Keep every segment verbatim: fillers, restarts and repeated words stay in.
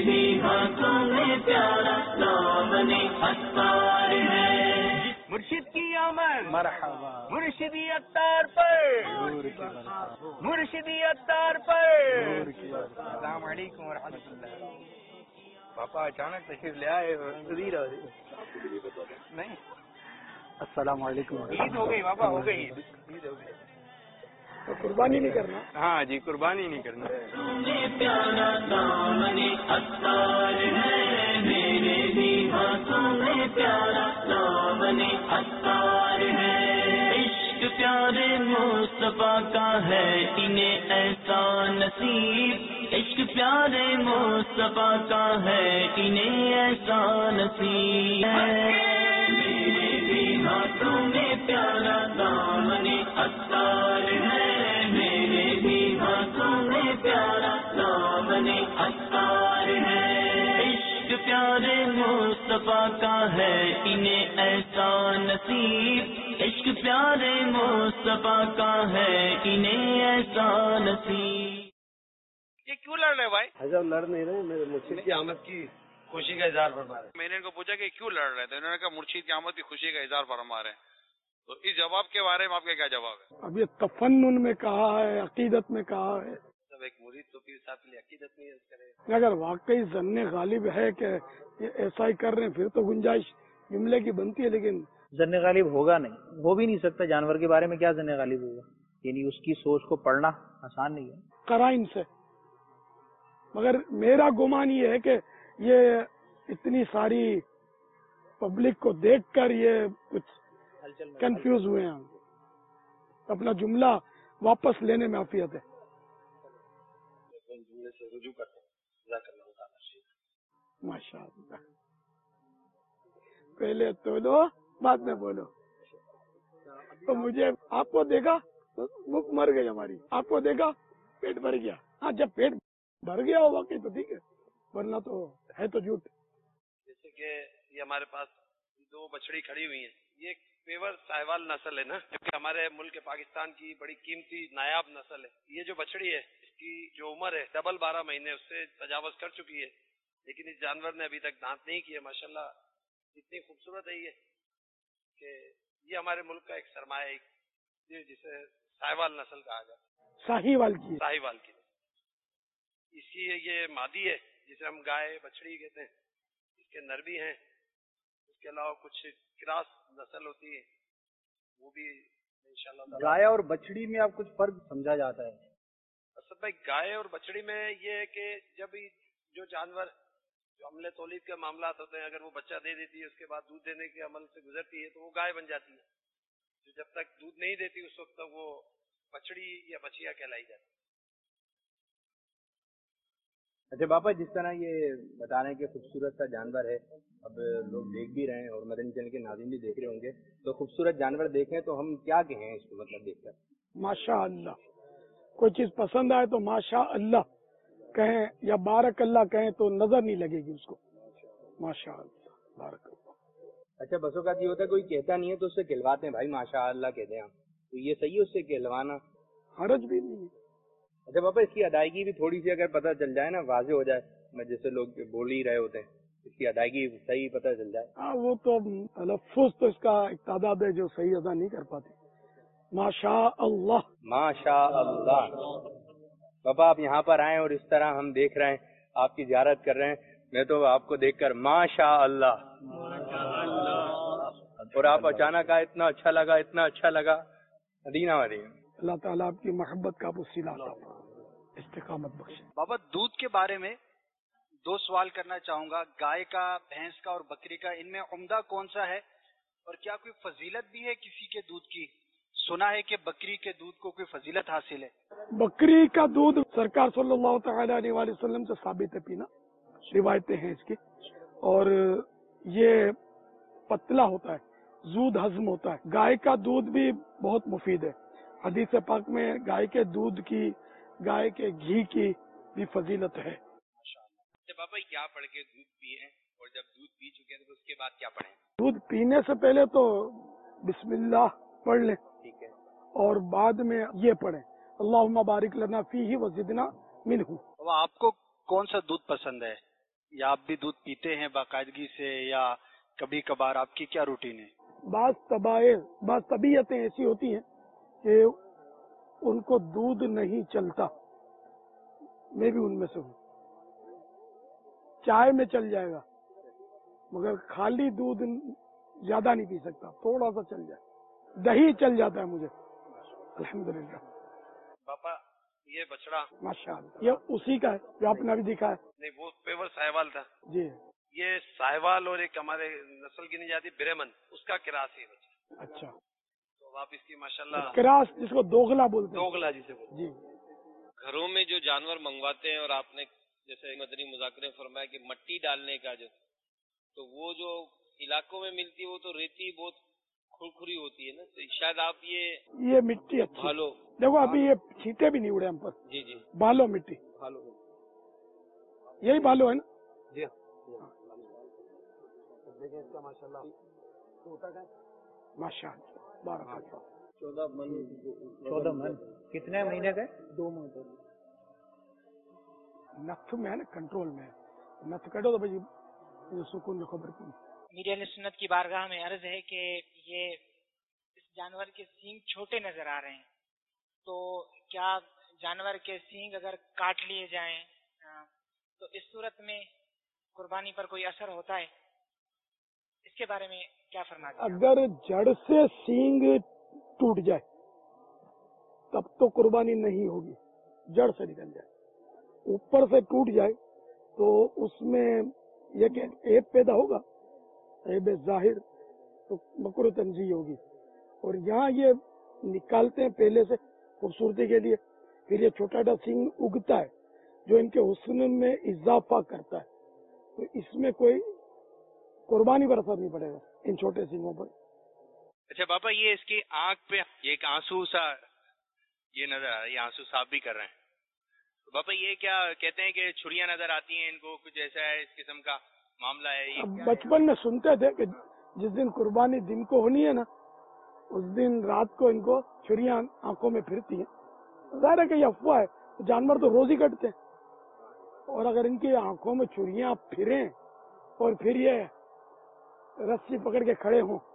بھی ہاتھوں میں پیارا دامن عطار ہے. مرشد کی آمد مرحبا مرشدی عطار پر مرشدی عطار پر. السلام علیکم ورحمۃ اللہ. پاپا اچانک تشریف لے آئے نہیں. السلام علیکم. عید ہو گئی پاپا, ہو گئی عید ہو گئی. تو قربانی نہیں کرنا. ہاں جی, قربانی نہیں کرنا. پیارا دامن عطار ہے, میرے بھی ہاتھوں میں پیارا دامن عطار ہے. عشق پیارے مصطفیٰ کا ہے انہیں ایسا نصیب, عشق پیارے مصطفیٰ کا ہے انہیں ایسا نصیب ہے. میرے بھی ہاتھوں میں پیارا دامن عطار ہے, میرے بھی ہاتھوں میں پیارا دامن عطار ہے. عشق پیارے مصطفیٰ کا ہے انہیں ایسا نصیب, عشق پیارے مصطفیٰ کا ہے انہیں ایسا نصیب. یہ کیوں لڑ رہے بھائی؟ حضرت لڑ نہیں رہے, میرے مرشد کی آمد کی خوشی کا اظہار فرما رہے. میں نے ان کو پوچھا کہ کیوں لڑ رہے تھے, انہوں نے کہا مرشد کی آمد کی خوشی کا اظہار فرما رہے ہیں. تو اس جواب کے بارے میں آپ کا کیا جواب ہے؟ اب یہ تفنن میں کہا ہے, عقیدت میں کہا ہے. سب ایک مرید تو پیر صاحب کے لیے عقیدت نہیں کرے. اگر واقعی ظن غالب ہے کہ یہ ایسا ہی کر رہے ہیں پھر تو گنجائش جملے کی بنتی ہے, لیکن ظن غالب ہوگا نہیں, ہو بھی نہیں سکتا. جانور کے بارے میں کیا ظن غالب ہوگا؟ یعنی اس کی سوچ کو پڑھنا آسان نہیں ہے قرائن سے. مگر میرا گمان یہ ہے کہ یہ اتنی ساری پبلک کو دیکھ کر یہ کچھ کنفیوز ہوئے ہیں, اپنا جملہ واپس لینے میں عافیت ہے. ماشاء اللہ, پہلے تو دو بعد میں بولو. تو مجھے آپ کو دیکھا تو بھوک مر گئی ہماری, آپ کو دیکھا پیٹ بھر گیا. ہاں جب پیٹ بھر گیا ہو واقعی تو ٹھیک ہے, ورنہ تو ہے تو جھوٹ. جیسے کہ یہ ہمارے پاس دو بچڑی کھڑی ہوئی ہیں, یہ ایک پیور ساہوال نسل ہے نا, جبکہ ہمارے ملک پاکستان کی بڑی قیمتی نایاب نسل ہے. یہ جو بچڑی ہے اس کی جو عمر ہے ڈبل بارہ مہینے اس سے تجاوز کر چکی ہے, لیکن اس جانور نے ابھی تک دانت نہیں کیے. ماشاءاللہ اتنی خوبصورت ہے یہ کہ یہ ہمارے ملک کا ایک سرمایہ ہے جسے ساہوال نسل کہا جاتا ہے. ساہیوال کی ساہیوال کی اس کی یہ مادی ہے جسے ہم گائے بچڑی کہتے ہیں. اس کے نر بھی ہیں, اس کے علاوہ کچھ کراس نسل ہوتی ہے وہ بھی انشاءاللہ. گائے اور بچڑی میں آپ کچھ فرق سمجھا جاتا ہے؟ اسد بھائی گائے اور بچڑی میں یہ ہے کہ جب جو جانور جو عمل تولید کے معاملات ہوتے ہیں, اگر وہ بچہ دے دیتی ہے اس کے بعد دودھ دینے کے عمل سے گزرتی ہے تو وہ گائے بن جاتی ہے. جو جب تک دودھ نہیں دیتی اس وقت تک وہ بچڑی یا بچیا کہلائی جاتی ہے. اچھا پاپا, جس طرح یہ بتا رہے ہیں کہ خوبصورت سا جانور ہے, اب لوگ دیکھ بھی رہے ہیں اور مدنی چینل کے ناظرین بھی دیکھ رہے ہوں گے, تو خوبصورت جانور دیکھیں تو ہم کیا کہیں اس کو, مطلب دیکھ کر ماشاء اللہ. کوئی چیز پسند آئے تو ماشاء اللہ کہیں یا بارک اللہ کہیں تو نظر نہیں لگے گی اس کو. ماشاء اللہ, بارک اللہ. اچھا بسوں کا یہ ہوتا ہے کوئی کہتا نہیں ہے تو اس سے کہلواتے ہیں بھائی ماشاء اللہ کہتے ہیں ہم, تو یہ صحیح ہے اس سے کہلوانا؟ حرج بھی نہیں ہے. اچھا پاپا, اس کی ادائیگی بھی تھوڑی سی اگر پتہ چل جائے نا, واضح ہو جائے, میں جیسے لوگ بول ہی رہے ہوتے ہیں, اس کی ادائیگی صحیح پتہ چل جائے. ہاں وہ تو تلفظ تو اس کا ایک تعداد ہے جو صحیح ادا نہیں کر پاتے. ماشاء اللہ ماشاء اللہ. پاپا آپ یہاں پر آئیں اور اس طرح ہم دیکھ رہے ہیں, آپ کی زیارت کر رہے ہیں, میں تو آپ کو دیکھ کر ماشاء اللہ, اور آپ اچانک آئے, اتنا اچھا لگا, اتنا اچھا لگا. مدینہ مدینہ. اللہ تعالیٰ آپ کی محبت کا وسیلہ عطا فرمائے, استقامت بخشے. بابا دودھ کے بارے میں دو سوال کرنا چاہوں گا, گائے کا, بھینس کا اور بکری کا, ان میں عمدہ کون سا ہے, اور کیا کوئی فضیلت بھی ہے کسی کے دودھ کی؟ سنا ہے کہ بکری کے دودھ کو کوئی فضیلت حاصل ہے. بکری کا دودھ سرکار صلی اللہ تعالی علیہ وآلہ وسلم سے ثابت ہے پینا, روایتیں ہیں اس کی, اور یہ پتلا ہوتا ہے, زود ہضم ہوتا ہے. گائے کا دودھ بھی بہت مفید ہے. حدیث پاک میں گائے کے دودھ کی, گائے کے گھی کی بھی فضیلت ہے. اچھا پاپا کیا پڑھ کے دودھ پیے, اور جب دودھ پی چکے ہیں تو اس کے بعد کیا پڑھیں؟ دودھ پینے سے پہلے تو بسم اللہ پڑھ لیں, ٹھیک ہے, اور بعد میں یہ پڑھیں اللہم بارک لنا فیہ وزدنا منہ. آپ کو کون سا دودھ پسند ہے, یا آپ بھی دودھ پیتے ہیں باقاعدگی سے یا کبھی کبھار؟ آپ کی کیا روٹین ہے؟ بعض طبائع بعض طبیعتیں ایسی ہوتی ہیں کہ ان کو دودھ نہیں چلتا، میں بھی ان میں سے ہوں. چائے میں چل جائے گا مگر خالی دودھ زیادہ نہیں پی سکتا، تھوڑا سا چل جائے. دہی چل جاتا ہے مجھے الحمدللہ. باپا یہ بچڑا ماشاء اللہ یہ اسی کا ہے جو آپ نے ابھی دکھا ہے. نہیں، وہ پیور ساہیوال تھا. جی یہ ساہیوال اور ایک ہمارے نسل کی نہیں جاتی بریمن، اس کا کراس ہے بچہ. اچھا، تو آپ اس کی ماشاءاللہ کراس جس کو دوغلا بولتے ہیں. دوگلا جسے بولتے جی گھروں میں جو جانور منگواتے ہیں، اور آپ نے جیسے مدنی مذاکرے میں فرمایا کہ مٹی ڈالنے کا جو، تو وہ جو علاقوں میں ملتی ہے وہ تو ریتی بہت کھرکھری ہوتی ہے نا، تو شاید آپ یہ یہ مٹی اچھی بھالو. دیکھو ابھی یہ چھینٹے بھی نہیں اڑے ہم پر. جی جی بالو مٹی، بھالو. یہی بالو ہے نا. جی دیکھیں اس کا ماشاء اللہ ماشاء اللہ بارک اللہ. چودہ من چودہ من کتنے مہینے کا؟ دو مہینے. نتھ میں ہے نا، کنٹرول میں ہے. نتھ کٹو تو بھائی یہ سکون کی خبر کی. میڈیا نے سنت کی بارگاہ میں عرض ہے کہ یہ اس جانور کے سینگ چھوٹے نظر آ رہے ہیں، تو کیا جانور کے سینگ اگر کاٹ لیے جائیں تو اس صورت میں قربانی پر کوئی اثر ہوتا ہے؟ اس کے بارے میں کیا فرماتے ہیں؟ اگر جڑ سے سینگ ٹوٹ جائے تب تو قربانی نہیں ہوگی. جڑ سے نکل جائے، اوپر سے ٹوٹ جائے تو اس میں یہ کہ عیب پیدا ہوگا، عیب ظاہر، تو مکروہ تنزیہ ہوگی. اور یہاں یہ نکالتے ہیں پہلے سے خوبصورتی کے لیے، پھر یہ چھوٹا چھوٹا سینگ اگتا ہے جو ان کے حسن میں اضافہ کرتا ہے، تو اس میں کوئی قربانی پر اثر نہیں پڑے گا ان چھوٹے سینگوں پر. اچھا پاپا، یہ اس کی آنکھ پہ یہ ایک آنسو سا یہ نظر آ رہا ہے، یہ آنسو صاف بھی کر رہے ہیں. تو پاپا یہ کیا کہتے ہیں کہ چھریاں نظر آتی ہیں ان کو، کچھ ایسا ہے اس قسم کا معاملہ ہے یہ؟ اب بچپن میں سنتے تھے کہ جس دن قربانی دن کو ہونی ہے نا، اس دن رات کو ان کو چھریاں آنکھوں میں پھرتی ہیں. ظاہر ہے کہ یہ افواہ ہے، جانور تو روز ہی کٹتے ہیں، اور اگر ان کی آنکھوں میں چھریاں پھریں اور پھر یہ رسی پکڑ کے کھڑے ہوں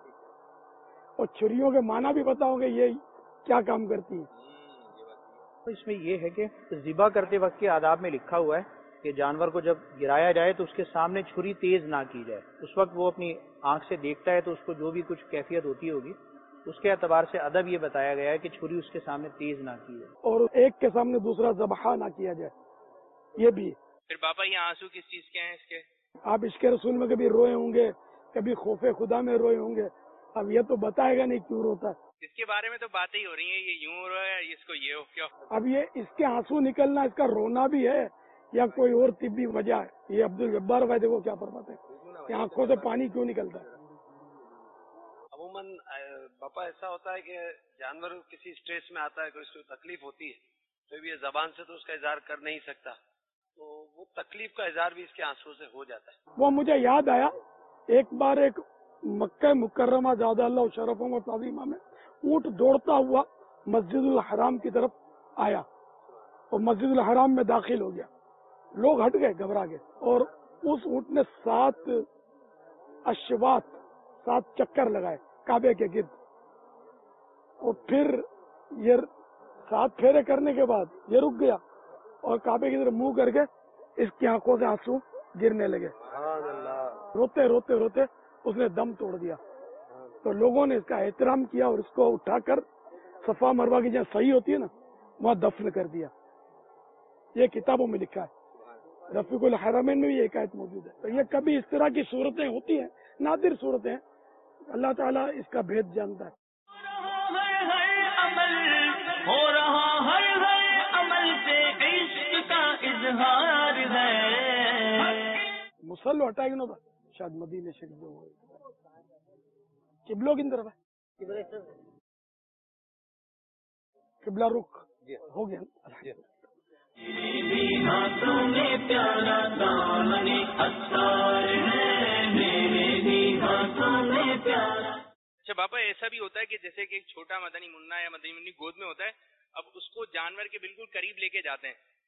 اور چھریوں کے معنی بھی پتا ہوں کہ یہ کیا کام کرتی ہیں. اس میں یہ ہے کہ ذبح کرتے وقت کے آداب میں لکھا ہوا ہے کہ جانور کو جب گرایا جائے تو اس کے سامنے چھری تیز نہ کی جائے. اس وقت وہ اپنی آنکھ سے دیکھتا ہے تو اس کو جو بھی کچھ کیفیت ہوتی ہوگی اس کے اعتبار سے ادب یہ بتایا گیا ہے کہ چھری اس کے سامنے تیز نہ کی جائے اور ایک کے سامنے دوسرا ذبح نہ کیا جائے. یہ بھی ہے. پھر پاپا یہ آنسو کس چیز کے ہیں اس کے؟ آپ اس کے رسول میں کبھی روئے ہوں گے، کبھی خوف خدا میں روئے ہوں گے، اب یہ تو بتائے گا نہیں کیوں روتا ہے. اس کے بارے میں تو باتیں ہی ہو رہی ہیں، یہ یوں ہو رہا ہے، اس کو یہ ہو کیا. اب یہ اس کے آنسو نکلنا اس کا رونا بھی ہے یا کوئی اور طبی وجہ ہے؟ یہ عبد الجبار بھائی دیکھو کیا فرماتے ہیں کہ آنکھوں سے پانی کیوں نکلتا ہے. عموماً باپا ایسا ہوتا ہے کہ جانور کسی اسٹریس میں آتا ہے، کوئی اس کو تکلیف ہوتی ہے تو یہ زبان سے تو اس کا اظہار کر نہیں سکتا، تو وہ تکلیف کا اظہار بھی اس کے آنسو سے ہو جاتا ہے. وہ مجھے یاد آیا ایک بار ایک مکہ مکرمہ زیادہ اللہ شرفوں و تعظیمہ میں اونٹ دوڑتا ہوا مسجد الحرام کی طرف آیا اور مسجد الحرام میں داخل ہو گیا. لوگ ہٹ گئے گھبرا گئے، اور اس اونٹ نے سات اشواط سات چکر لگائے کعبے کے گرد، اور پھر یہ سات پھیرے کرنے کے بعد یہ رک گیا اور کعبے کی طرف منہ کر کے اس کی آنکھوں سے آنسو گرنے لگے. روتے روتے روتے اس نے دم توڑ دیا. تو لوگوں نے اس کا احترام کیا اور اس کو اٹھا کر صفا مروہ کی جہاں صحیح ہوتی ہے نا وہاں دفن کر دیا. یہ کتابوں میں لکھا ہے، رفیق الحرمین میں بھی ایک آیت موجود ہے. تو یہ کبھی اس طرح کی صورتیں ہوتی ہیں، نادر صورتیں، اللہ تعالیٰ اس کا بھید جانتا ہے. ہو رہا ہر ہر عمل سے عشق کا اظہار ہے. مسلو ہٹائے گا نا تھا شاید مدینے شریف جو ہوئے قبلوں کی طرف ہے، قبلہ رخ ہو گیا. ہاتھوں میں پیارا دامن اتار ہے، میرے بھی ہاتھوں میں پیارا. اچھا پاپا، ایسا بھی ہوتا ہے کہ جیسے کہ ایک چھوٹا مدنی منا یا مدنی منی گود میں ہوتا ہے، اب اس کو جانور کے بالکل قریب لے کے جاتے ہیں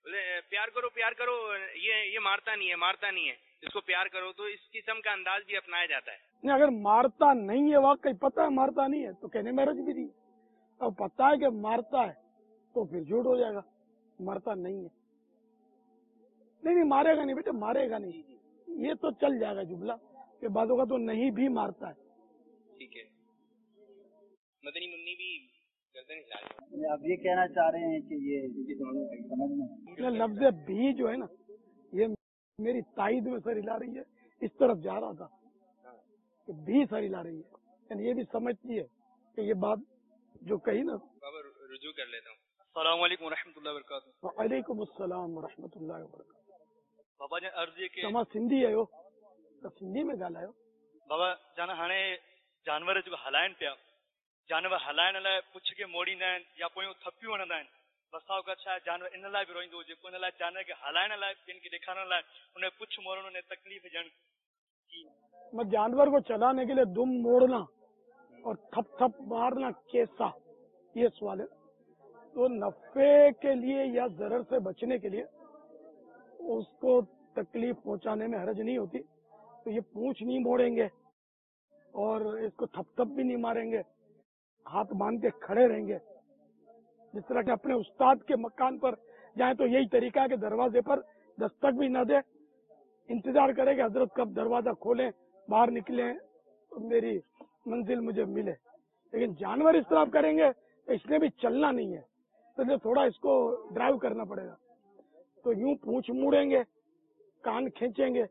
بولے پیار کرو پیار کرو، یہ یہ مارتا نہیں ہے مارتا نہیں ہے، اس کو پیار کرو، تو اس قسم کا انداز بھی اپنایا جاتا ہے. نہیں، اگر مارتا نہیں ہے واقعی پتہ ہے مارتا نہیں ہے تو کہنے میں حرج بھی نہیں. اب پتہ ہے کہ مارتا ہے تو پھر جھوٹ ہو جائے گا، مارتا نہیں ہے. نہیں نہیں مارے گا نہیں بیٹے، مارے گا نہیں، یہ تو چل جائے گا جملہ کہ بعضوں کا تو نہیں بھی مارتا ہے. ٹھیک ہے. مدنی منی بھی گردن ہلا رہے ہیں. آپ یہ کہنا چاہ رہے ہیں کہ یہ لفظ بھی جو ہے نا یہ میری تائید میں سر ہلا رہی ہے، اس طرف جا رہا تھا کہ بھی سر ہلا رہی ہے، یعنی یہ بھی سمجھتی ہے کہ یہ بات جو کہی نا. بابا رجوع کر لیتا ہوں. السلام علیکم ورحمۃ اللہ وبرکاتہ. وعلیکم السلام ورحمۃ اللہ وبرکاتہ. بابا جان عرض ہے کہ تما سندھی आहियो त सिंधी में ॻाल्हायो. बाबा जान हाणे जानवर जो हलाइनि पिया, जानवर हलाइण लाइ पुछ खे मोड़ींदा आहिनि या पोयूं थपियूं हणंदा आहिनि. बसां वक़्तु छा जानवर इन लाइ बि रोईंदो हुजे, पोइ इन लाइ जानवर खे हलाइण लाइ ॿियनि खे ॾेखारण लाइ उन पुछ मोड़ण उन तकलीफ़ ॾियण. मैं जानवर को चलाने के लिए दुम मोड़ना और थप थप मारना कैसा, ये सवाल है. तो नफे के लिए या जरर से बचने के लिए उसको तकलीफ पहुंचाने में हरज नहीं होती. तो ये पूंछ नहीं मोड़ेंगे और इसको थप थप भी नहीं मारेंगे, हाथ बांध के खड़े रहेंगे. जिस तरह के अपने उस्ताद के मकान पर जाए तो यही तरीका है कि दरवाजे पर दस्तक भी न दे, इंतजार करे कि हजरत कब दरवाजा खोलें, बाहर निकले तो मेरी मंजिल मुझे मिले. लेकिन जानवर इस तरह करेंगे तो इसने भी चलना नहीं है, तो थोड़ा इसको ड्राइव करना पड़ेगा. तो यूं पूंछ मुड़ेंगे, कान खींचेंगे,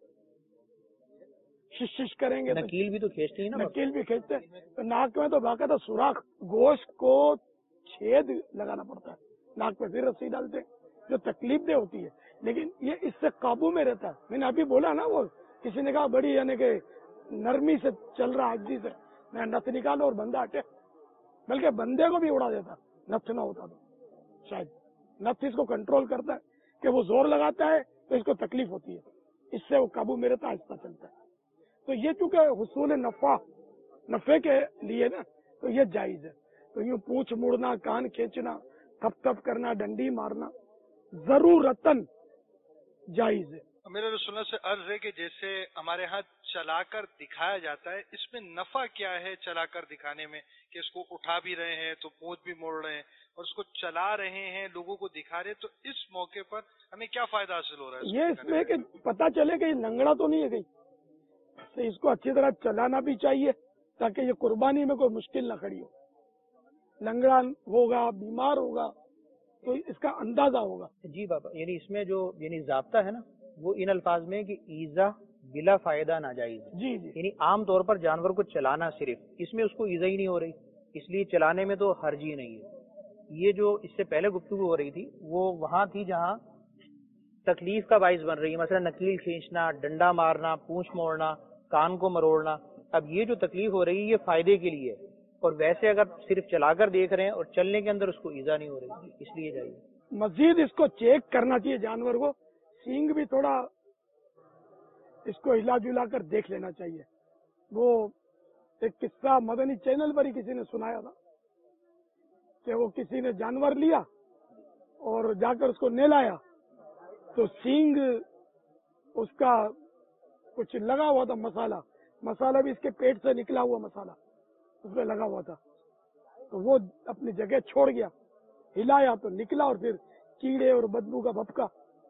शिश करेंगे. नकील भी तो खींचते हैं ना, नकील भी खींचते हैं. तो नाक में तो बाकायदा सुराख, गोश्त को छेद लगाना पड़ता है नाक पे, फिर रस्सी डालते हैं, जो तकलीफ दे होती है. लेकिन ये इससे काबू में रहता है. मैंने अभी बोला ना, वो किसी ने कहा बड़ी यानी कि नरमी से चल रहा आजी से, मैं नथ निकालो और बंदा हटे, बल्कि बंदे को भी उड़ा देता नथ ना होता तो. शायद नथ इसको कंट्रोल करता है कि वो जोर लगाता है तो इसको तकलीफ होती है, इससे वो काबू में रहता है, आहिस्ता चलता है. तो ये चूंकि हुसूल नफा नफे के लिए ना, तो ये जायज है. तो यूं पूंछ मुड़ना, कान खींचना, थप थप करना, डंडी मारना जरूरतन जायज है. मेरे रसूल से अर्ज है कि जैसे हमारे यहाँ चलाकर दिखाया जाता है, इसमें नफा क्या है चलाकर दिखाने में, कि इसको उठा भी रहे हैं तो पूंछ भी मोड़ रहे हैं और उसको चला रहे हैं, लोगों को दिखा रहे हैं, तो इस मौके पर हमें क्या फायदा हासिल हो रहा है? ये इसमें कि पता चले कि लंगड़ा तो नहीं है कहीं, तो इसको अच्छी तरह चलाना भी चाहिए ताकि ये कुर्बानी में कोई मुश्किल ना खड़ी हो. लंगड़ा होगा, बीमार होगा, तो इसका अंदाजा होगा. जी बाबा, यानी इसमें जो यानी ज़ाब्ता है ना, वो इन अल्फाज में कि ईजा बिला फायदा नाजायज है. जी जी. यानी आम तौर पर जानवर को चलाना सिर्फ, इसमें उसको ईजा ही नहीं हो रही, इसलिए चलाने में तो हर्ज ही नहीं है. ये जो इससे पहले गुफ्तगू हो रही थी वो वहाँ थी जहाँ तकलीफ का बाइस बन रही है, मसलन नकील खींचना, डंडा मारना, पूंछ मोड़ना, कान को मरोड़ना. अब ये जो तकलीफ हो रही है ये फायदे के लिए है, और वैसे अगर सिर्फ चलाकर देख रहे हैं और चलने के अंदर उसको ईजा नहीं हो रही, इसलिए जाइए. मजीद इसको चेक करना चाहिए जानवर को, सींग भी थोड़ा इसको हिला जुला कर देख लेना चाहिए. वो एक किस्सा मदनी चैनल पर ही किसी ने सुनाया था कि वो किसी ने जानवर लिया और जाकर उसको नहलाया तो सींग उसका कुछ लगा हुआ था, मसाला मसाला भी इसके पेट से निकला हुआ मसाला उसमें लगा हुआ था. तो वो अपनी जगह छोड़ गया, हिलाया तो निकला और फिर कीड़े और बदबू का भपका.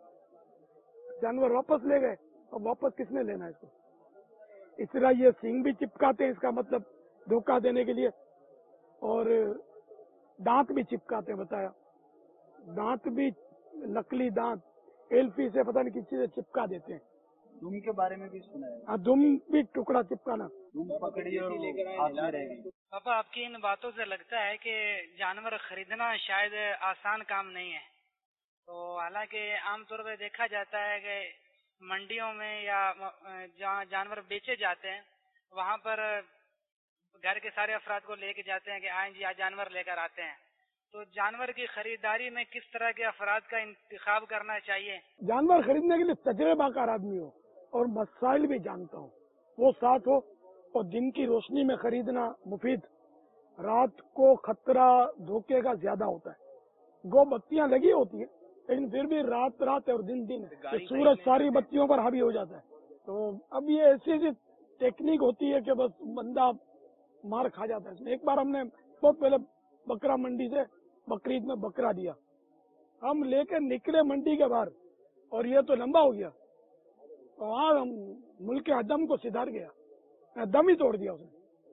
जानवर वापस ले गए, अब वापस किसने लेना है इसको. इस तरह ये सींग भी चिपकाते हैं, इसका मतलब धोखा देने के लिए, और दांत भी चिपकाते हैं. बताया दांत भी, नकली दांत एल्फी से पता नहीं किस चीज से चिपका देते हैं. दुम के बारे में भी सुना है. हाँ, दुम भी टुकड़ा चिपकाना. दुम पकड़ी और हाथ में रहेगी. पापा, आपकी इन बातों से लगता है कि जानवर खरीदना शायद आसान काम नहीं है. तो हालांकि आमतौर पर देखा जाता है कि मंडियों में या जहाँ जानवर बेचे जाते हैं वहाँ पर घर के सारे अफराद को लेके जाते हैं कि आए जी आज जानवर लेकर आते हैं. तो जानवर की खरीदारी में किस तरह के अफराद का इंतखाब करना चाहिए? जानवर खरीदने के लिए तजर्बाकार आदमी हो और मसाइल भी जानता हो, वो साथ हो, और दिन की रोशनी में खरीदना मुफीद. रात को खतरा धोखे का ज्यादा होता है. गो बत्तियां लगी होती है لیکن پھر بھی رات رات ہے اور دن دن ہے، کہ سورج ساری بتیوں پر حاوی ہو جاتا ہے. تو اب یہ ایسی ایسی ٹیکنیک ہوتی ہے کہ بس بندہ مار کھا جاتا ہے اس میں. ایک بار ہم نے بہت پہلے بکرا منڈی سے بقرعید میں بکرا دیا، ہم لے کے نکلے منڈی کے باہر اور یہ تو لمبا ہو گیا، وہاں ہم ملک عدم کو سدھار گیا، دم ہی توڑ دیا اس نے.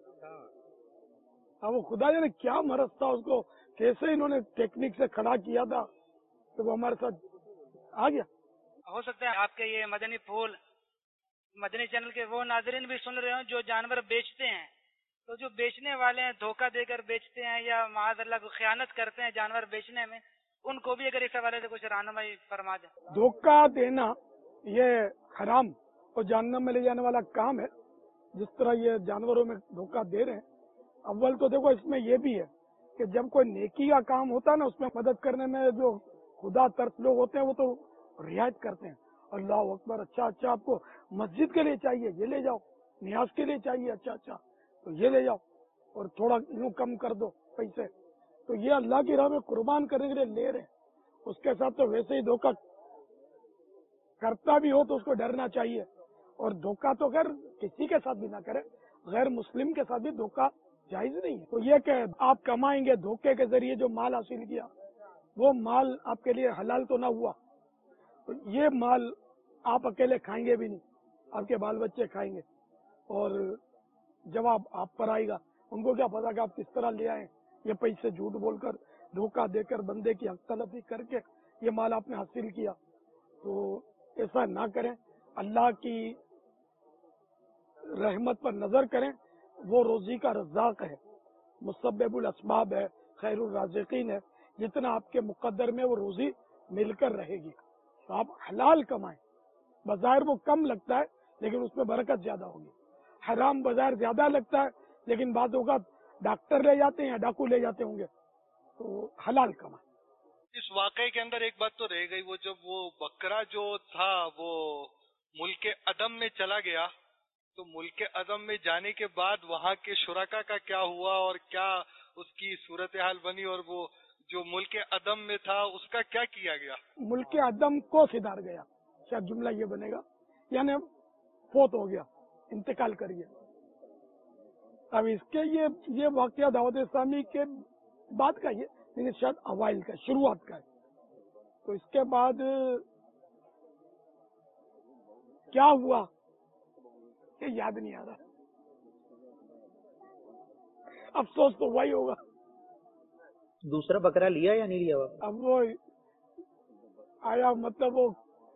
اب وہ خدا جانے کیا مرض تھا اس کو، کیسے انہوں نے ٹیکنیک سے کھڑا کیا تھا تو وہ ہمارے ساتھ آ گیا. ہو سکتا ہے آپ کے یہ مدنی پھول مدنی چینل کے وہ ناظرین بھی سن رہے ہوں جو جانور بیچتے ہیں، تو جو بیچنے والے ہیں دھوکہ دے کر بیچتے ہیں یا معاذ اللہ کو خیانت کرتے ہیں جانور بیچنے میں، ان کو بھی اگر اس حوالے سے کچھ رہنمائی فرما دیں. دھوکہ دینا یہ حرام اور جہنم میں لے جانے والا کام ہے. جس طرح یہ جانوروں میں دھوکہ دے رہے ہیں، اول تو دیکھو اس میں یہ بھی ہے کہ جب کوئی نیکی کا کام ہوتا ہے نا، اس میں مدد کرنے میں جو خدا ترس لوگ ہوتے ہیں وہ تو رعایت کرتے ہیں. اللہ اکبر، اچھا اچھا آپ کو مسجد کے لیے چاہیے یہ لے جاؤ، نیاز کے لیے چاہیے اچھا اچھا تو یہ لے جاؤ اور تھوڑا یوں کم کر دو پیسے. تو یہ اللہ کی راہ میں قربان کرنے کے لیے لے رہے ہیں. اس کے ساتھ تو ویسے ہی دھوکہ کرتا بھی ہو تو اس کو ڈرنا چاہیے. اور دھوکہ تو خیر کسی کے ساتھ بھی نہ کرے، غیر مسلم کے ساتھ بھی دھوکہ جائز نہیں ہے. تو یہ کہ آپ کمائیں گے دھوکے کے ذریعے جو مال حاصل کیا وہ مال آپ کے لیے حلال تو نہ ہوا. تو یہ مال آپ اکیلے کھائیں گے بھی نہیں، آپ کے بال بچے کھائیں گے، اور جواب آپ پر آئے گا. ان کو کیا پتا کہ آپ کس طرح لے آئے. یہ پیسے جھوٹ بول کر دھوکہ دے کر بندے کی حق تلفی کر کے یہ مال آپ نے حاصل کیا. تو ایسا نہ کریں، اللہ کی رحمت پر نظر کریں. وہ روزی کا رزاق ہے، مسبب الاسباب ہے، خیر الرازقین ہے. جتنا آپ کے مقدر میں وہ روزی مل کر رہے گی. تو آپ حلال کمائیں. بظاہر وہ کم لگتا ہے لیکن اس میں برکت زیادہ ہوگی. حرام بظاہر زیادہ لگتا ہے لیکن بعض اوقات ڈاکٹر لے جاتے ہیں یا ڈاکو لے جاتے ہوں گے. تو حلال کمائیں. اس واقعے کے اندر ایک بات تو رہ گئی، وہ جب وہ بکرا جو تھا وہ ملک عدم میں چلا گیا، تو ملک عدم میں جانے کے بعد وہاں کے شرکا کا کیا ہوا اور کیا اس کی صورتحال بنی، اور وہ جو ملک عدم میں تھا اس کا کیا کیا گیا؟ ملک عدم کو سدھار گیا، شاید جملہ یہ بنے گا، یعنی فوت ہو گیا، انتقال کر گیا. اب اس کے یہ یہ واقعہ دعوت اسلامی کے بعد کا یہ لیکن شاید اوائل کا شروعات کا ہے. تو اس کے بعد کیا ہوا یہ یاد نہیں آ رہا. افسوس تو وہی ہوگا. دوسرا بکرا لیا یا نہیں لیا؟ اب وہ آیا مطلب وہ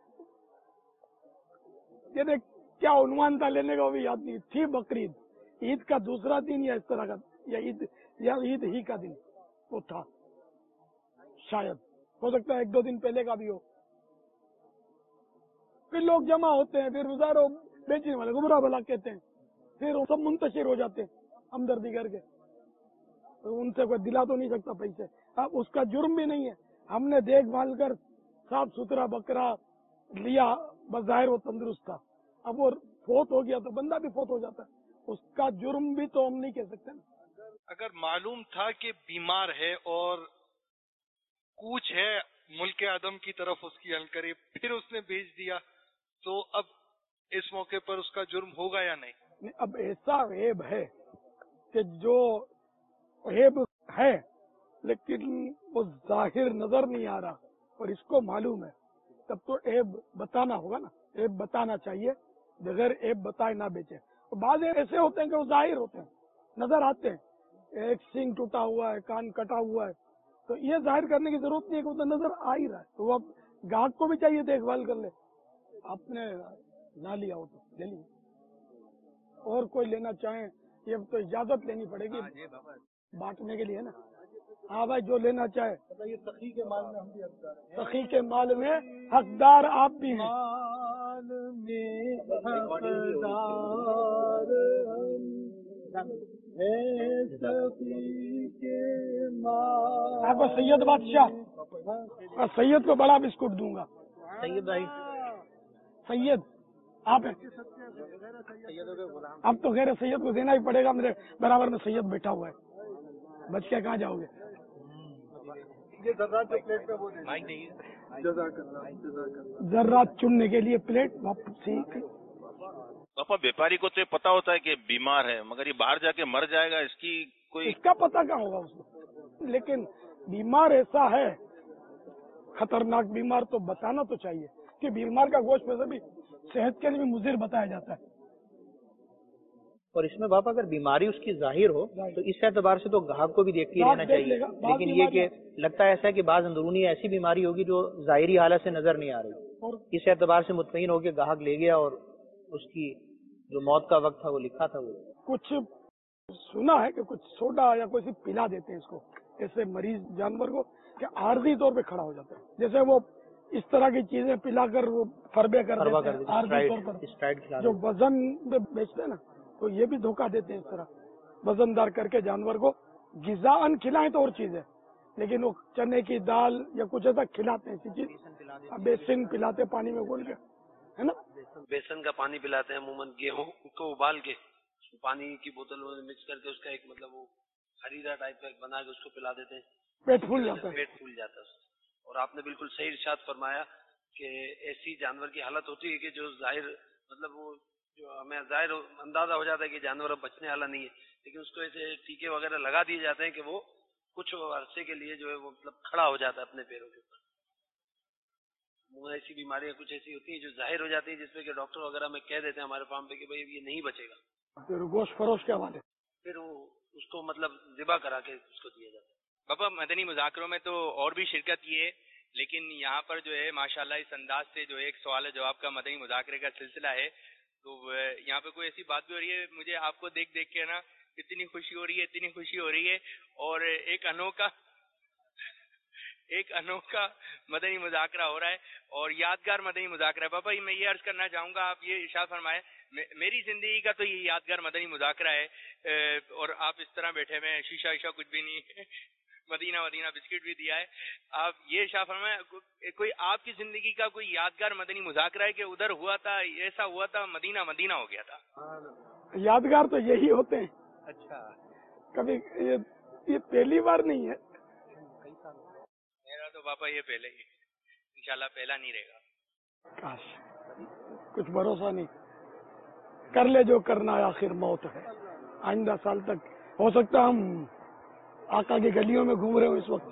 یعنی کیا عنوان تھا لینے کا وہ بھی یاد نہیں. تھی بقرعید، عید کا دوسرا دن یا اس طرح کا، یا عید یا عید ہی کا دن وہ تھا، شاید ہو سکتا ہے ایک دو دن پہلے کا بھی ہو. پھر لوگ جمع ہوتے ہیں، پھر روزاروں بیچنے والے گمراہ بھلا کہتے ہیں، پھر وہ سب منتشر ہو جاتے ہیں ہمدردی کر کے. تو ان سے کوئی دلا تو نہیں سکتا پیسے. اب اس کا جرم بھی نہیں ہے، ہم نے دیکھ بھال کر صاف ستھرا بکرا لیا، بظاہر وہ تندرست تھا. اب وہ فوت ہو گیا تو بندہ بھی فوت ہو جاتا ہے، اس کا جرم بھی تو ہم نہیں کہہ سکتے نا. اگر معلوم تھا کہ بیمار ہے اور کوچ ہے ملک عدم کی طرف اس کی القریب، پھر اس نے بھیج دیا، تو اب اس موقع پر اس کا جرم ہوگا یا نہیں؟ اب ایسا عیب ہے کہ جو عیب ہے لیکن وہ ظاہر نظر نہیں آ رہا اور اس کو معلوم ہے، تب تو عیب بتانا ہوگا نا. عیب بتانا چاہیے، بغیر عیب بتائے نہ بیچے. اور بعض ایسے ہوتے ہیں کہ وہ ظاہر ہوتے ہیں، نظر آتے ہیں، ایک سینگ ٹوٹا ہوا ہے، کان کٹا ہوا ہے، تو یہ ظاہر کرنے کی ضرورت نہیں ہے کہ وہ تو نظر آ ہی رہا ہے. تو وہ اب گاہک کو بھی چاہیے دیکھ بھال کر لے. آپ نے نہ لیا ہو تو لے لیے، اور کوئی لینا چاہیں یہ تو اجازت لینی پڑے گی بانٹنے کے لیے نا. ہاں بھائی جو لینا چاہے. سخی کے مال میں ہم بھی حقدار ہیں. سخی کے مال میں حقدار آپ بھی ہیں. آپ کو سید بادشاہ اور سید کو بڑا بسکٹ دوں گا. سید بھائی، سید آپ ہیں، اب تو غیر سید کو دینا ہی پڑے گا. میرے برابر میں سید بیٹھا ہوا ہے، بچ کے کہاں جاؤ گے؟ जर्रात चुनने के लिए प्लेट वापसी। पापा व्यापारी को तो ये पता होता है कि बीमार है, मगर ये बाहर जाके मर जाएगा, इसकी कोई इसका पता कहाँ होगा उसको? लेकिन बीमार ऐसा है, खतरनाक बीमार, तो बताना तो चाहिए कि बीमार का गोश्त वैसे भी सेहत के लिए भी मुज़िर बताया जाता है। और इसमें बाप अगर बीमारी उसकी जाहिर हो तो इस एतबार से तो ग्राहक को भी देखते ही रहना चाहिए, लेकिन ये कि लगता है ऐसा है कि बाज अंदरूनी ऐसी बीमारी होगी जो जाहिरी हालत से नजर नहीं आ रही, और इस एतबार से मुतमईन होकर ग्राहक ले गया और उसकी जो मौत का वक्त था वो लिखा था। वो कुछ सुना है कि कुछ सोडा या कोई सी पिला देते हैं इसको, ऐसे मरीज जानवर को कि आर्जी तौर पे खड़ा हो जाता है। जैसे वो इस तरह की चीजें पिलाकर वो फरबे कर देते हैं आर्जी तौर पर, जो वजन में बेचते हैं ना, तो ये भी धोखा देते हैं इस तरह वजनदार करके जानवर को। गिजान खिलाएं तो और चीज है, लेकिन वो चने की दाल या कुछ ऐसा खिलाते हैं, ऐसी चीज बेसन पिलाते पानी में घोल के, है ना, बेसन का पानी पिलाते हैं, अमूमन गेहूं को उबाल के पानी की बोतल में मिक्स करके उसका एक मतलब वो खरीदा टाइप का बना के उसको पिला देते हैं, पेट फूल जाता है। पेट फूल जाता है। और आपने बिल्कुल सही इरशाद फरमाया कि ऐसी जानवर की हालत होती है कि जो जाहिर मतलब वो जो हमें जाहिर अंदाजा हो जाता है कि जानवर अब बचने वाला नहीं है, लेकिन उसको ऐसे टीके वगैरह लगा दिए जाते हैं कि वो कुछ अरसे के लिए जो है वो मतलब खड़ा हो जाता है अपने पैरों के ऊपर। ऐसी बीमारियां कुछ ऐसी होती हैं जो जाहिर हो जाती है, जिसमें कि डॉक्टर वगैरह में कह देते हैं हमारे फार्म पे कि भाई ये नहीं बचेगा, फिर गोश्त फरोश के हवाले, फिर वो उसको मतलब ज़िबा करा के उसको दिया जाता है। पापा मदनी मुज़ाकरों में तो और भी शिरकत की है, लेकिन यहाँ पर जो है माशाल्लाह इस अंदाज से जो है एक सवाल जवाब का मदनी मुज़ाकरे का सिलसिला है, तो यहाँ पे कोई ऐसी बात भी हो रही है, मुझे आपको देख देख के ना इतनी खुशी हो रही है, इतनी खुशी हो रही है। और एक अनोखा एक अनोखा मदनी मुज़ाकरा हो रहा है और यादगार मदनी मुज़ाकरा है। पापा मैं ये अर्ज करना चाहूँगा, आप ये इरशाद फरमाए, मेरी जिंदगी का तो ये यादगार मदनी मुज़ाकरा है और आप इस तरह बैठे हुए हैं, शीशा ईशा कुछ भी नहीं है, मदीना मदीना बिस्किट भी दिया है। आप ये इरशाद फरमाए, कोई आपकी जिंदगी का कोई यादगार मदनी मुज़ाकरा है कि उधर हुआ था, ऐसा हुआ था, मदीना मदीना हो गया था? यादगार तो यही होते हैं। अच्छा, कभी ये ये पहली बार नहीं है, मेरा तो पापा ये पहले ही, इंशाल्लाह पहला नहीं रहेगा। काश कुछ भरोसा नहीं, कर ले जो करना है, आखिर मौत है। आइंदा साल तक हो सकता हम आका की गलियों में घूम रहे हो इस वक्त।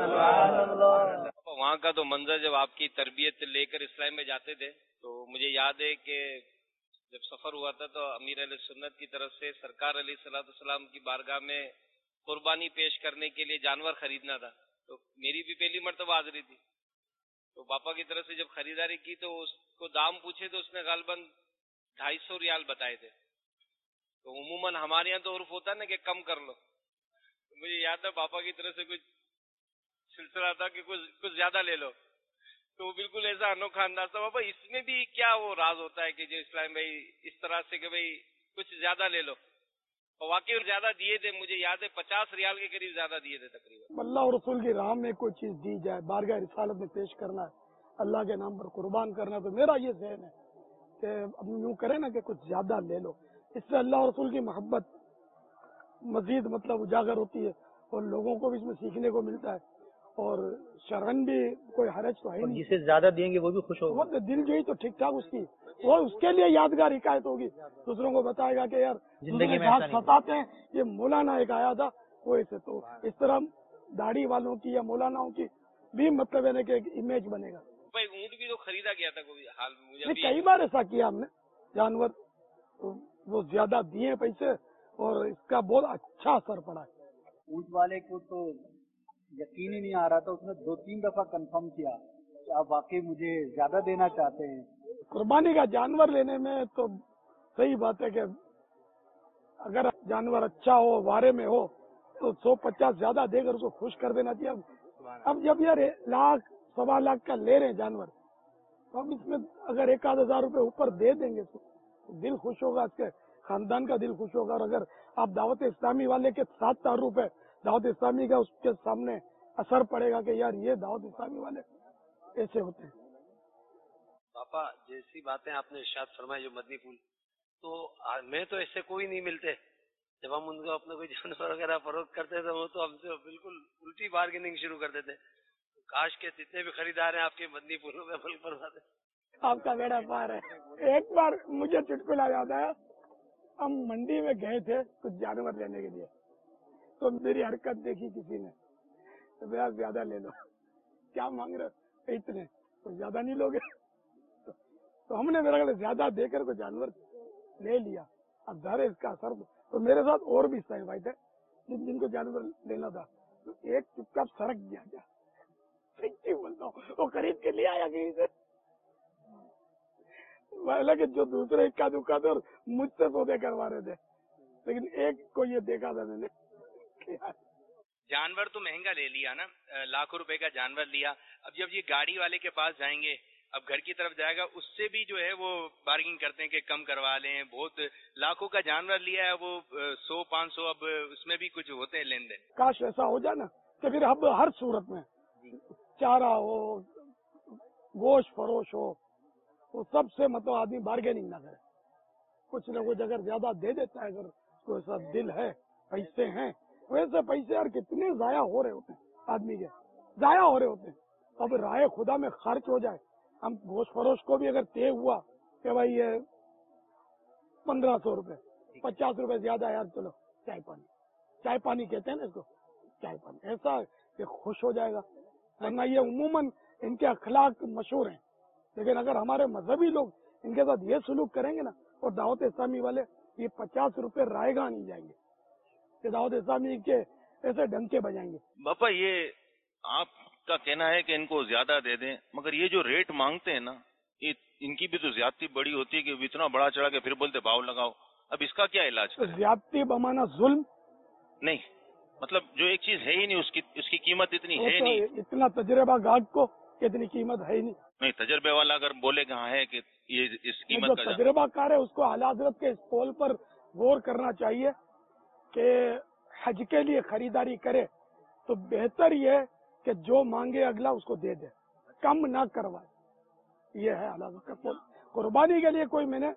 वहाँ का तो मंजर, जब आपकी तरबियत लेकर इस्लाम में जाते थे तो मुझे याद है कि जब सफर हुआ था तो अमीर अहले सुन्नत की तरफ से सरकार अलैहिस्सलाम की बारगाह में कुर्बानी पेश करने के लिए जानवर खरीदना था, तो मेरी भी पहली मर्तबा हाजिरी थी। तो पापा की तरफ से जब खरीदारी की तो उसको दाम पूछे तो उसने गालबन ढाई सौ रियाल बताए थे। तो उमूमन हमारे यहाँ तो उर्फ होता है ना कि कम कर लो, तो मुझे याद था पापा की तरफ से कुछ सिलसिला था कि कुछ कुछ ज्यादा ले लो, तो बिल्कुल ऐसा अनोखा अंदाज था। पापा इसमें भी क्या वो राज होता है कि जो इस्लाम भाई इस तरह से कि भाई कुछ ज्यादा ले लो, और वाकई ज्यादा दिए थे, मुझे याद है पचास रियाल के करीब ज्यादा दिए थे तकरीबन। अल्लाह और रसूल की राह में कोई चीज दी जाए, बारगाह रिसालत में पेश करना है, अल्लाह के नाम पर कुर्बान करना, तो मेरा ये ज़हन है कि अब यूँ करे ना कि कुछ ज्यादा ले लो, इससे अल्लाह और रसूल की मोहब्बत मजीद मतलब उजागर होती है और लोगों को भी इसमें सीखने को मिलता है, और शरन भी कोई हरज तो है नहीं, जिसे ज्यादा देंगे वो भी खुश होगा, वो दिल जो ही तो ठीक ठाक उसकी, वो उसके लिए यादगार हिकायत होगी, दूसरों को बताएगा कि यार जिंदगी में सताते हैं, ये मौलाना एक आया था वो ऐसे। तो इस तरह दाढ़ी वालों की या मौलानाओं की भी मतलब है कि एक इमेज बनेगा। भाई ऊँट भी तो खरीदा गया था कोई हाल, मुझे कई बार ऐसा किया हमने, जानवर तो वो ज्यादा दिए पैसे और इसका बहुत अच्छा असर पड़ा है। ऊँट वाले को तो यकीन ही नहीं आ रहा था, उसने दो तीन दफा कंफर्म किया कि आप वाकई मुझे ज्यादा देना चाहते हैं। कुर्बानी का जानवर लेने में तो सही बात है कि अगर जानवर अच्छा हो, वारे में हो, तो सौ पचास ज्यादा देकर उसको खुश कर देना चाहिए। अब, अब जब यार लाख सवा लाख का ले रहे हैं जानवर, तो अब इसमें अगर एक आध हजार रूपये ऊपर दे देंगे तो दिल खुश होगा, इसके खानदान का दिल खुश होगा। और अगर आप दावत इस्लामी वाले के सात हजार रूपये दावत इस्लामी का उसके सामने असर पड़ेगा कि यार ये दावत इस्लामी वाले ऐसे होते हैं। पापा जैसी बातें आपने इरशाद फरमाई जो मदनी फूल, तो मैं तो ऐसे कोई नहीं मिलते, जब हम उनको अपने कोई जानवर वगैरह फरोख्त करते थे वो तो हमसे बिल्कुल उल्टी बार्गेनिंग शुरू कर देते। کاش کے جتنے بھی خریدار ہیں آپ کے مدنی پھولوں میں عمل کروا دیں. آپ کا بیڑا پار ہے. ایک بار مجھے چٹکلا یاد آیا. ہم منڈی میں گئے تھے کچھ جانور لینے کے لیے, تو میری حرکت دیکھی کسی نے, تو بھیا زیادہ لے لو. کیا مانگ رہے اتنے, تو زیادہ نہیں لوگے. تو ہم نے میرا خیال زیادہ دے کر کوئی جانور لے لیا. اب ظاہر ہے اس کا اثر, تو میرے ساتھ اور بھی صاحب تھے جن جن کو جانور لینا تھا, تو ایک چپ چاپ سرک گیا. کیا سچی بولتا ہوں, وہ خرید کے لے آیا کہیں سے. کہ جو دوسرے اکا دکا تھے اور مجھ سے سودے کروا رہے تھے, لیکن ایک کو یہ دیکھا تھا میں نے. جانور تو مہنگا لے لیا نا, لاکھوں روپے کا جانور لیا. اب جب یہ گاڑی والے کے پاس جائیں گے, اب گھر کی طرف جائے گا, اس سے بھی جو ہے وہ بارگنگ کرتے ہیں کہ کم کروا لیں. بہت لاکھوں کا جانور لیا ہے, وہ سو پانچ سو, اب اس میں بھی کچھ ہوتے ہیں لین دین. کاش ایسا ہو جائے نا کہ پھر اب ہر صورت میں چارہ ہو, گوشت فروش ہو, وہ سب سے مطلب آدمی بارگیننگ نہ کرے. کچھ نہ کچھ اگر زیادہ دے دیتا ہے, اگر کوئی ایسا دل ہے, پیسے ہیں, ویسے پیسے یار کتنے ضائع ہو رہے ہوتے ہیں آدمی کے, ضائع ہو رہے ہوتے ہیں. اب رائے خدا میں خرچ ہو جائے. ہم گوشت فروش کو بھی اگر طے ہوا کہ بھائی یہ پندرہ سو روپے, پچاس روپے زیادہ یار, چلو چائے پانی, چائے پانی کہتے ہیں نا اس کو, چائے پانی, ایسا کہ خوش ہو جائے گا. ورنہ یہ عموماً ان کے اخلاق مشہور ہیں, لیکن اگر ہمارے مذہبی لوگ ان کے ساتھ یہ سلوک کریں گے نا, اور دعوت اسلامی والے, یہ پچاس روپے رائے گاہ نہیں جائیں گے, کہ دعوت اسلامی کے ایسے ڈنکے بجائیں گے. باپا یہ آپ کا کہنا ہے کہ ان کو زیادہ دے دیں, مگر یہ جو ریٹ مانگتے ہیں نا, یہ ان کی بھی تو زیادتی بڑی ہوتی ہے کہ اتنا بڑا چڑھا کے پھر بولتے بھاؤ لگاؤ. اب اس کا کیا علاج ہے؟ زیادتی بمانا ظلم نہیں, مطلب جو ایک چیز ہے ہی نہیں, اس کی اس کی قیمت اتنی ہے نہیں. اتنا تجربہ گاہک کو اتنی قیمت ہے ہی نہیں. نہیں, تجربے والا اگر بولے کہ ہاں ہے کہ یہ اس قیمت جو کا تجربہ کار ہے اس کو اعلیٰ حضرت کے اس قول پر غور کرنا چاہیے کہ حج کے لیے خریداری کرے تو بہتر یہ کہ جو مانگے اگلا اس کو دے دے, کم نہ کروائے. یہ ہے اعلیٰ حضرت کا قول. قربانی کے لیے کوئی میں نے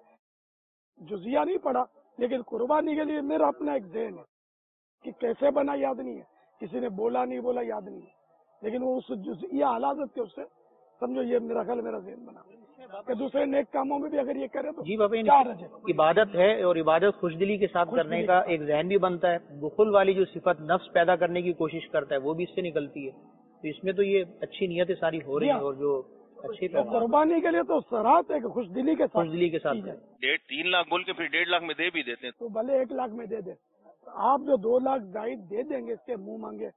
جزیہ نہیں پڑھا, لیکن قربانی کے لیے میرا اپنا ایک ذہن ہے کہ کیسے بنا یاد نہیں ہے, کسی نے بولا نہیں بولا یاد نہیں ہے, لیکن وہ اس جزیہ اعلیٰ حضرت کے اس سے سمجھو, یہ میرا خیال میرا ذہن بنا کہ دوسرے نیک کاموں میں بھی اگر یہ کرے تو جی بابا, عبادت ہے اور عبادت خوش دلی کے ساتھ کرنے کا ایک ذہن بھی بنتا ہے. بخل والی جو صفت نفس پیدا کرنے کی کوشش کرتا ہے وہ بھی اس سے نکلتی ہے. تو اس میں تو یہ اچھی نیتیں ساری ہو رہی ہیں, اور جو اچھی قربانی کے لیے تو سرات ہے کہ خوش دلی کے خوش دلی کے ساتھ ڈیڑھ تین لاکھ بول کے پھر ڈیڑھ لاکھ میں دے بھی دیتے ہیں, تو بھلے ایک لاکھ میں دے دیں. آپ جو دو لاکھ زائد دے دیں گے اس کے منہ مانگے,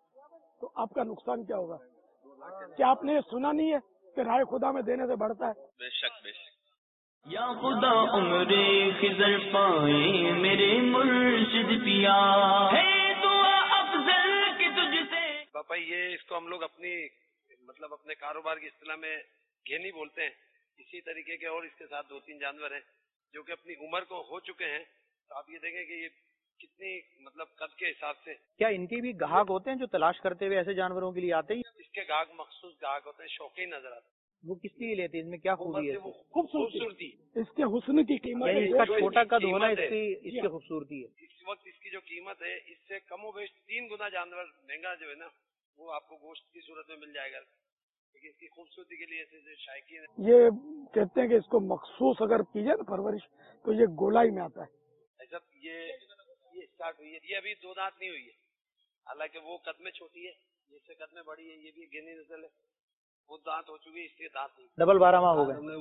تو آپ کا نقصان کیا ہوگا؟ کیا آپ نے یہ سنا نہیں ہے کہ رائے خدا میں دینے سے بڑھتا ہے؟ بے شک بے شک. یا خدا عمر خضر پائے میرے مرشد پیا, ہے دعا افضل کہ تجھ سے. باپا یہ اس کو ہم لوگ اپنی مطلب اپنے کاروبار کی اصطلاح میں گھینی بولتے ہیں. اسی طریقے کے اور اس کے ساتھ دو تین جانور ہیں جو کہ اپنی عمر کو ہو چکے ہیں. تو آپ یہ دیکھیں کہ یہ کتنی مطلب قد کے حساب سے. کیا ان کے بھی گاہک ہوتے ہیں جو تلاش کرتے ہوئے ایسے جانوروں کے لیے آتے ہیں؟ اس کے گاہک مخصوص گاہک ہوتے ہیں, شوقین نظر آتے ہیں. وہ کس لیے لیتے ہیں, اس میں کیا خوبی ہے؟ خوبصورتی, اس کے حسن کی قیمت, یعنی اس کا چھوٹا قد ہونا اس کی اس کی خوبصورتی ہے. اس وقت اس کی جو قیمت ہے اس سے کم و بیش تین گنا جانور مہنگا جو ہے نا وہ آپ کو گوشت کی صورت میں مل جائے گا, لیکن اس کی خوبصورتی کے لیے ایسے شائقین ہیں. یہ کہتے ہیں کہ اس کو مخصوص اگر کی جائے نا پرورش تو یہ گولائی میں آتا ہے. ایسا یہ یہ اسٹارٹ ہوئی ہے, یہ ابھی دو دانت نہیں ہوئی ہے, حالانکہ وہ قد میں چھوٹی ہے, اس سے قد میں بڑی ہے. یہ بھی گھینی نسل ہے, وہ دانت ہو چکی ہے, اس کے دانت نہیں, ڈبل بارہ ماہ ہو گئے.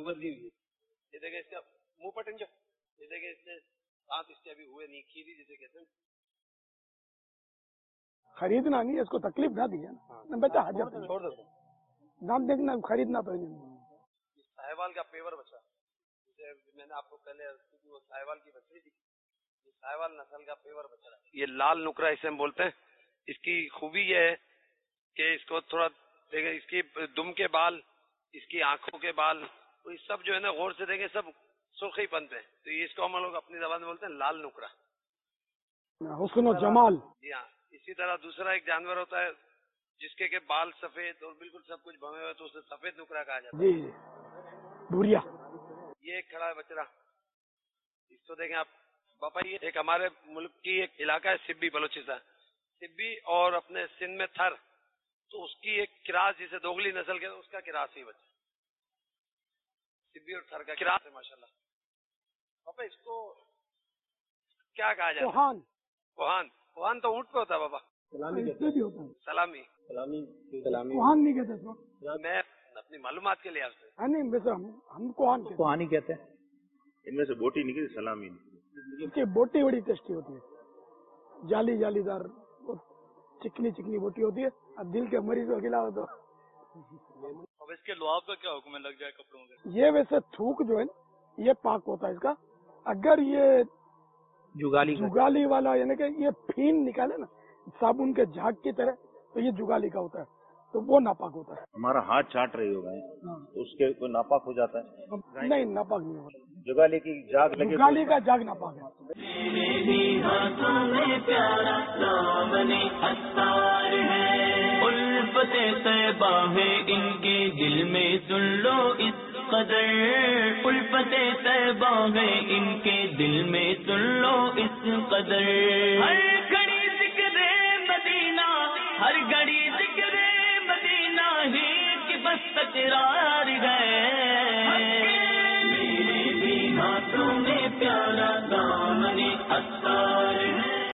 یہ دیکھیں اس کا منہ پٹن جو, یہ دیکھیں اس سے دانت اس کے ابھی ہوئے نہیں, کھیری جسے کہتے ہیں. خریدنا نہیں, اس کو تکلیف نہ دیجیے نا بیٹا, حجت چھوڑ دو, دام دیکھنا, خریدنا تو نہیں. ساہیوال کا پیور بچہ, جسے میں نے آپ کو پہلے وہ ساہیوال کی بچی تھی, ساہیوال نسل کا پیور بچہ, یہ لال نکرا اسے ہم بولتے ہیں. اس کی خوبی یہ ہے کہ اس کو تھوڑا دیکھیں, اس کی دم کے بال, اس کی آنکھوں کے بال, تو یہ سب جو ہے نا غور سے دیکھیں سب سرخی پنتے ہیں. تو یہ اس کو ہم لوگ اپنی زبان میں بولتے ہیں لال نکرا, حسن و جمال. جی ہاں. اسی طرح دوسرا ایک جانور ہوتا ہے جس کے کہ بال سفید اور بالکل سب کچھ بھمے ہوئے, تو اسے سفید نکرا کہا جاتا ہے. جی بوریا. یہ ایک کھڑا ہے بچڑا, اس کو دیکھیں آپ باپا. یہ ایک ہمارے ملک کی ایک علاقہ ہے سبی بلوچستان, سبی اور اپنے سندھ میں تھر, تو اس کی ایک کراس جسے دوگلی نسل کے اس کا کراس ہی بچہ سبی اور تھر کا کراس ہے ماشاء اللہ. پاپا اس کو کیا کہا جاتا ہے؟ کوہان. کوہان. کوہان تو اونٹ پہ ہوتا ہے بابا. سلامی بھی ہوتا ہے. سلامی. سلامی کوہان نہیں کہتے اس کو. میں اپنی معلومات کے لیے آپ سے نہیں ویسے ہم ہم کوہان کوہان ہی کہتے ہیں. ان میں سے بوٹی نکلی سلامی. اس کی بوٹی بڑی ٹیسٹی ہوتی ہے, جالی جالی دار چکنی چکنی بوٹی ہوتی ہے. اب دل کے مریض کو کھلاؤ تو. اب اس کے لعاب کا کیا حکم ہے لگ جائے کپڑوں کے؟ یہ ویسے تھوک جو ہے یہ پاک ہوتا ہے اس کا. اگر یہ جگالی جگالی والا یعنی کہ یہ پھین نکالے نا صابن کے جھاگ کی طرح تو یہ جگالی کا ہوتا ہے, تو وہ ناپاک ہوتا ہے. ہمارا ہاتھ چاٹ رہی ہوگا تو اس کے کوئی ناپاک ہو جاتا ہے؟ نہیں ناپاک نہیں ہوتا. جگالی کی جاگ لگے جگالی کا جاگ ناپاک ہے. الفت طیبہ ہے ان کے دل میں سن لو اس قدر. الفت طیبہ ہے ان کے دل میں سن لو اس قدر. ہر گھڑی ذکر مدینہ, ہر گھڑی ذکر مدینہ ہی کہ بس تکرار